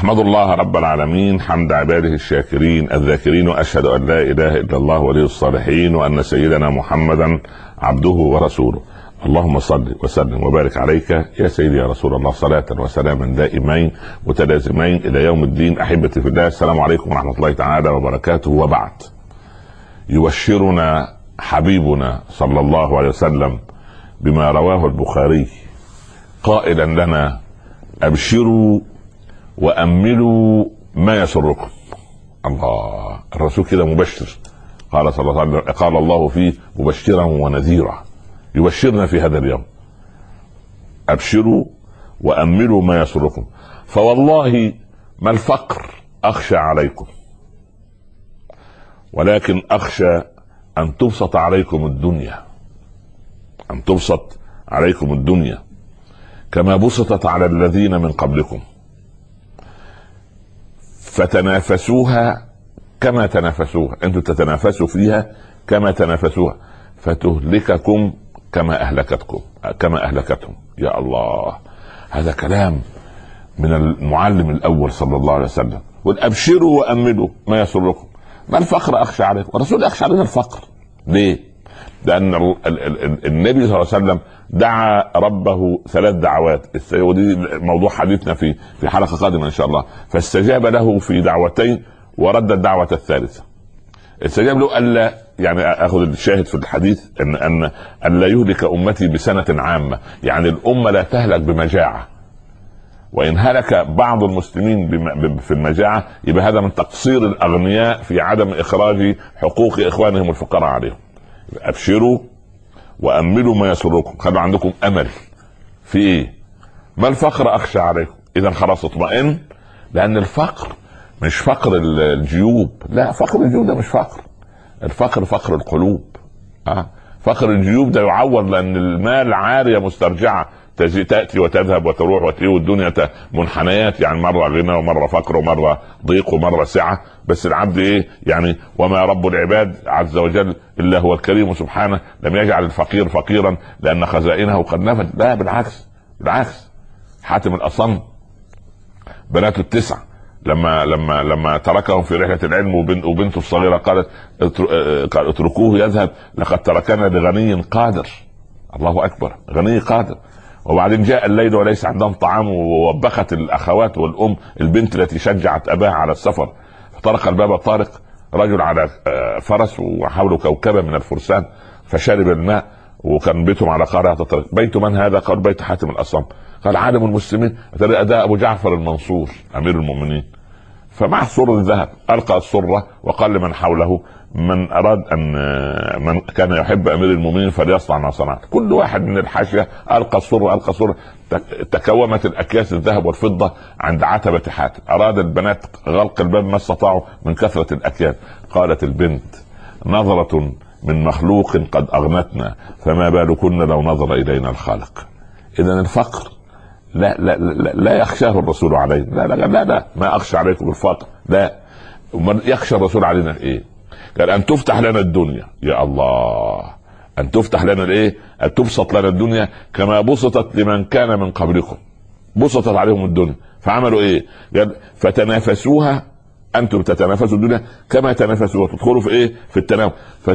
أحمد الله رب العالمين حمد عباده الشاكرين الذاكرين، وأشهد أن لا إله إلا الله ولي الصالحين، وأن سيدنا محمدا عبده ورسوله. اللهم صل وسلم وبارك عليك يا سيدي يا رسول الله، صلاة وسلاما دائمين متلازمين إلى يوم الدين. أحبتي في الله، السلام عليكم ورحمة الله تعالى وبركاته. وبعد، يبشرنا حبيبنا صلى الله عليه وسلم بما رواه البخاري قائلا لنا: أبشروا وأملوا ما يسركم. الله، الرسول كده مبشر. قال صلى الله عليه وسلم، قال الله فيه مبشرا ونذيرا، يبشرنا في هذا اليوم: أبشروا وأملوا ما يسركم، فوالله ما الفقر أخشى عليكم، ولكن أخشى أن تبسط عليكم الدنيا، أن تبسط عليكم الدنيا كما بسطت على الذين من قبلكم، فتنافسوها كما تنافسوها، أنتم تتنافسوا فيها كما تنافسوها، فتهلككم كما أهلكتهم. يا الله، هذا كلام من المعلم الأول صلى الله عليه وسلم. والأبشروا وأملوا ما يسركم، ما الفقر أخشى عليكم. والرسول أخشى علينا الفقر ليه؟ لأن النبي صلى الله عليه وسلم دعا ربه 3 دعوات، ودي موضوع حديثنا في حلقة قادمة إن شاء الله. فاستجاب له في دعوتين ورد الدعوة الثالثة. استجاب له ألا، يعني أخذ الشاهد في الحديث أن لا يهلك أمتي بسنة عامة، يعني الأمة لا تهلك بمجاعة، وإن هلك بعض المسلمين في المجاعة يبقى هذا من تقصير الأغنياء في عدم إخراج حقوق إخوانهم الفقراء عليهم. أبشروا وأملوا ما يسركم، خلوا عندكم أمل في إيه؟ ما الفقر أخشى عليكم. إذا خلاص اطمئن، لأن الفقر مش فقر الجيوب، لا، فقر الجيوب ده مش فقر. الفقر فقر القلوب. فقر الجيوب ده يعوض، لأن المال عارية مسترجعة، تأتي وتذهب وتروح وتيجي، والدنيا منحنيات، يعني مرة غنى ومرة فقر ومرة ضيق ومرة سعة. بس العبد ايه يعني؟ وما رب العباد عز وجل الا هو الكريم سبحانه، لم يجعل الفقير فقيرا لأن خزائنه قد نفد، لا، بالعكس. حاتم الأصم بناته ال9 لما تركهم في رحلة العلم، وبنته الصغيرة قالت اتركوه يذهب، لقد تركنا لغني قادر. الله أكبر، غني قادر. وبعدين جاء الليل وليس عندهم طعام، ووبخت الأخوات والأم البنت التي شجعت أباها على السفر. فطرق الباب طارق، رجل على فرس وحوله كوكبة من الفرسان، فشرب الماء، وكان بيتهم على قارعة الطريق. بيت من هذا؟ قال بيت حاتم الأصم. قال عالم المسلمين، أداء أبو جعفر المنصور أمير المؤمنين. فمع سر الذهب ألقى السرة وقال لمن حوله: من أراد من كان يحب أمير المؤمنين فليصنع ما صنعت. كل واحد من الحاشية ألقى السرة. تكومت الأكياس الذهب والفضة عند عتبة حاتم. أراد البنات غلق الباب ما استطاعوا من كثرة الأكياس. قالت البنت: نظرة من مخلوق قد أغنتنا، فما بالكن لو نظر إلينا الخالق. إذن الفقر لا يخشاه الرسول علينا، لا، ما أخشى عليكم الفقر، لا. يخشى الرسول علينا إيه؟ قال: أن تفتح لنا الدنيا. يا الله، أن تفتح لنا الإيه؟ أن تبسط لنا الدنيا كما بسطت لمن كان من قبلكم. بسطت عليهم الدنيا، فعملوا إيه؟ قال: فتنافسوها، أنتم تتنافسوا الدنيا كما تنافسوا، وتدخلوا في إيه؟ في التنافس،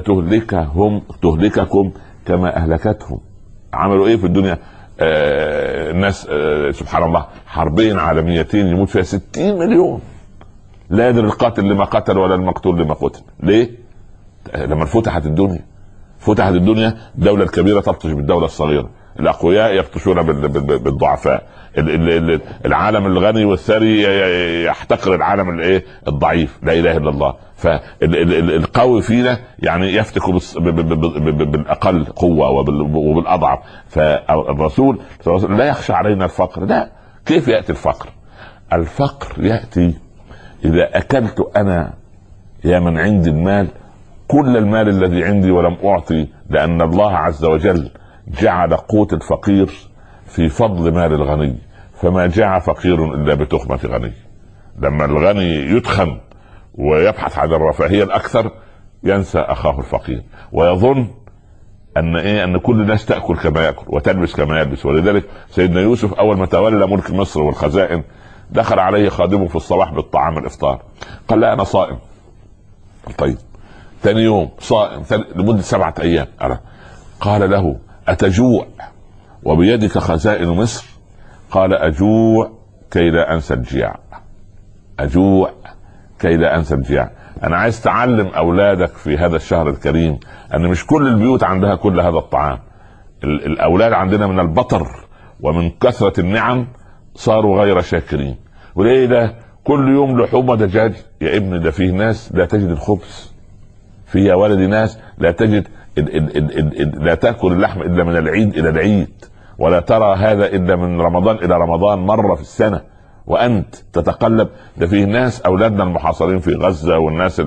تهلككم كما أهلكتهم. عملوا إيه في الدنيا؟ الناس سبحان الله، حربين عالميتين يموت فيها 60 مليون، لا يدري القاتل لما قتل ولا المقتول لما قتل. ليه؟ لما فتحت الدنيا، الدولة الكبيرة تبطش بالدولة الصغيرة، الأقوياء يبطشون بالضعفاء، العالم الغني والثري يحتقر العالم الضعيف. لا إله إلا الله. فالقوي فينا يعني يفتك بالأقل قوة وبالأضعف. فالرسول لا يخشى علينا الفقر. لا. كيف يأتي الفقر؟ الفقر يأتي إذا أكلت أنا يا من عندي المال كل المال الذي عندي ولم أعطي، لأن الله عز وجل جعل قوت الفقير في فضل مال الغني، فما جاء فقير إلا بتخمة غني. لما الغني يتخم ويبحث عن الرفاهية الأكثر ينسى أخاه الفقير، ويظن أن كل الناس تأكل كما يأكل وتلبس كما يلبس. ولذلك سيدنا يوسف أول ما تولى ملك مصر والخزائن دخل عليه خادمه في الصباح بالطعام الافطار، قال لا انا صائم. طيب ثاني يوم صائم لمدة 7 أيام. قال له أتجوع وبيدك خزائن مصر؟ قال أجوع كي لا أنسى الجياع، أجوع كي لا أنسى الجياع. أنا عايز تعلم أولادك في هذا الشهر الكريم أن مش كل البيوت عندها كل هذا الطعام. الأولاد عندنا من البطر ومن كثرة النعم صاروا غير شاكرين. وليه ده كل يوم لحوم دجاج؟ يا ابن ده فيه ناس لا تجد الخبز، في يا ولدي ناس لا تجد لا تأكل اللحم إلا من العيد إلى العيد، ولا ترى هذا إلا من رمضان إلى رمضان مرة في السنة، وأنت تتقلب. ده فيه ناس أولادنا المحاصرين في غزة، والناس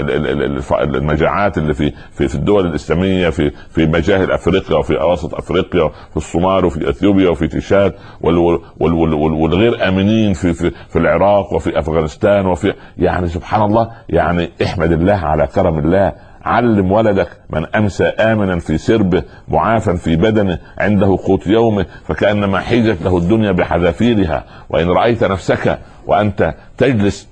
المجاعات اللي في الدول الإسلامية، في مجاهل أفريقيا وفي أواسط أفريقيا، في الصومال وفي أثيوبيا وفي تشاد، والغير آمنين في العراق وفي أفغانستان وفي، يعني سبحان الله. يعني احمد الله على كرم الله. علم ولدك من أمسى آمنا في سربه معافا في بدنه عنده قوت يومه فكأنما حيزت له الدنيا بحذافيرها. وإن رأيت نفسك وأنت تجلس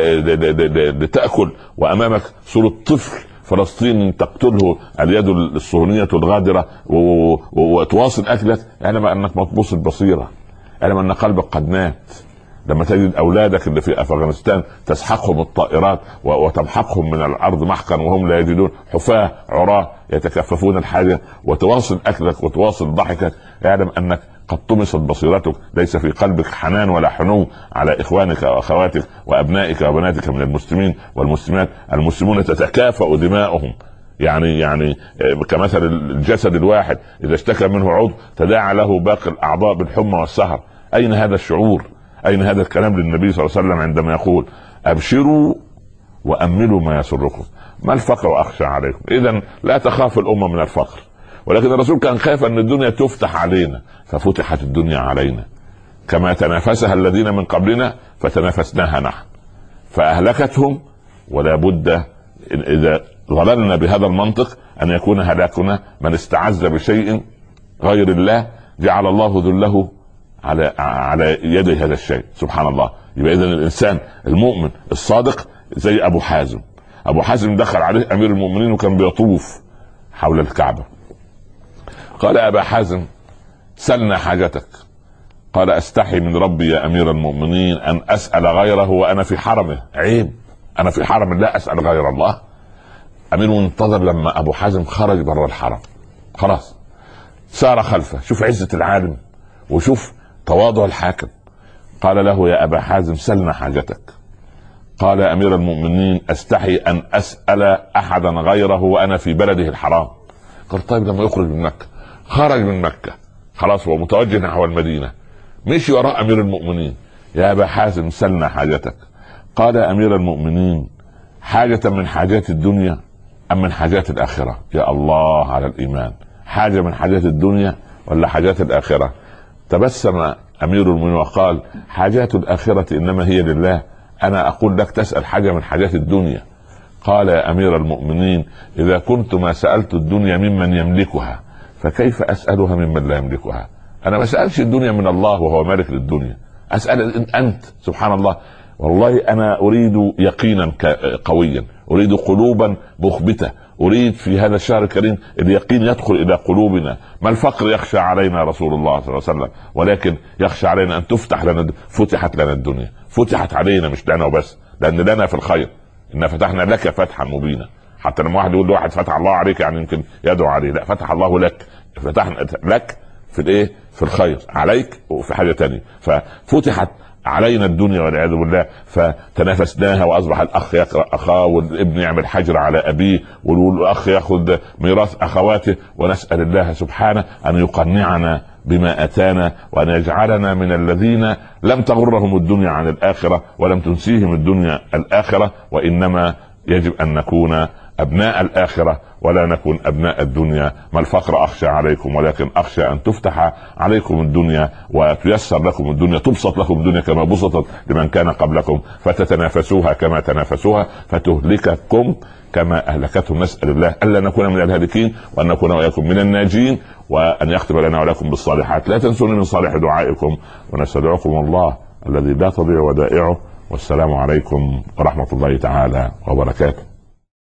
لتأكل وأمامك صورة طفل فلسطيني تقتله اليد الصهيونية الغادرة وتواصل أكلك، اعلم أنك مطبوس البصيرة، اعلم أن قلبك قد مات. لما تجد أولادك اللي في أفغانستان تسحقهم الطائرات وتمحقهم من الأرض محقا وهم لا يجدون، حفاة عراة يتكففون الحاجة، وتواصل أكلك وتواصل ضحكك، اعلم أنك قد طمست بصيرتك، ليس في قلبك حنان ولا حنو على إخوانك وأخواتك وأبنائك وبناتك من المسلمين والمسلمات. المسلمون تتكافأ دماؤهم، يعني كمثل الجسد الواحد إذا اشتكى منه عضو تداعى له باقي الأعضاء بالحمى والسهر. أين هذا الشعور؟ أين هذا الكلام للنبي صلى الله عليه وسلم عندما يقول أبشروا وأملوا ما يسركم؟ ما الفقر أخشى عليكم؟ إذن لا تخاف الأمة من الفقر، ولكن الرسول كان خاف أن الدنيا تفتح علينا، ففتحت الدنيا علينا كما تنافسها الذين من قبلنا فتنافسناها نحن فأهلكتهم. ولا بد إذا ظللنا بهذا المنطق أن يكون هلاكنا من استعز بشيء غير الله جعل الله ذله على يد هذا الشيء. سبحان الله. يبقى إذن الإنسان المؤمن الصادق زي أبو حازم. أبو حازم دخل عليه أمير المؤمنين وكان بيطوف حول الكعبة. قال أبا حازم سلنا حاجتك. قال أستحي من ربي يا أمير المؤمنين أن أسأل غيره وأنا في حرمه. عيب، أنا في حرم لا أسأل غير الله. أمير منتظر لما أبو حازم خرج بره الحرم، خلاص سار خلفه. شوف عزة العالم وشوف تواضع الحاكم. قال له يا أبا حازم سلنا حاجتك. قال أمير المؤمنين أستحي أن أسأل أحدا غيره وأنا في بلده الحرام. قال طيب لما يخرج من مكة، خرج من مكة خلاص هو متوجه نحو المدينة، مشي وراء أمير المؤمنين. يا أبا حازم سلنا حاجتك. قال أمير المؤمنين حاجة من حاجات الدنيا أم من حاجات الآخرة؟ يا الله على الإيمان، حاجة من حاجات الدنيا ولا حاجات الآخرة؟ تبسم أمير المؤمنين وقال حاجات الآخرة إنما هي لله، أنا أقول لك تسأل حاجة من حاجات الدنيا. قال يا أمير المؤمنين إذا كنت ما سألت الدنيا ممن يملكها فكيف أسألها ممن لا يملكها؟ أنا ما سألش الدنيا من الله وهو مالك للدنيا، أسأل أنت. سبحان الله. والله أنا أريد يقينا قويا، أريد قلوبا مخبتة، أريد في هذا الشهر الكريم اليقين يدخل إلى قلوبنا. ما الفقر يخشى علينا رسول الله صلى الله عليه وسلم، ولكن يخشى علينا أن تفتح لنا. فتحت لنا الدنيا، فتحت علينا مش لنا وبس، لأن لنا في الخير إن فتحنا لك فتحا مبينا. حتى لما واحد يقول لواحد فتح الله عليك يعني يمكن يدعو عليه، لا، فتح الله لك، فتحنا لك في الايه؟ في الخير، عليك وفي حاجة تانية. ففتحت علينا الدنيا والعياذ بالله فتنافسناها، واصبح الاخ يقرا اخاه والابن يعمل حجر على ابيه والاخ ياخذ ميراث اخواته. ونسال الله سبحانه ان يقنعنا بما اتانا وان يجعلنا من الذين لم تغرهم الدنيا عن الاخره ولم تنسيهم الدنيا الاخره، وانما يجب ان نكون ابناء الاخره ولا نكون ابناء الدنيا. ما الفقر اخشى عليكم ولكن اخشى ان تفتح عليكم الدنيا وتيسر لكم الدنيا، تبسط لكم الدنيا كما بسطت لمن كان قبلكم فتتنافسوها كما تنافسوها فتهلككم كما اهلكتهم. نسال الله الا نكون من الهالكين وان نكون واياكم من الناجين، وان يختم لنا ولكم بالصالحات. لا تنسوني من صالح دعائكم، ونستودعكم الله الذي لا تضيع ودائعه. والسلام عليكم ورحمة الله تعالى وبركاته.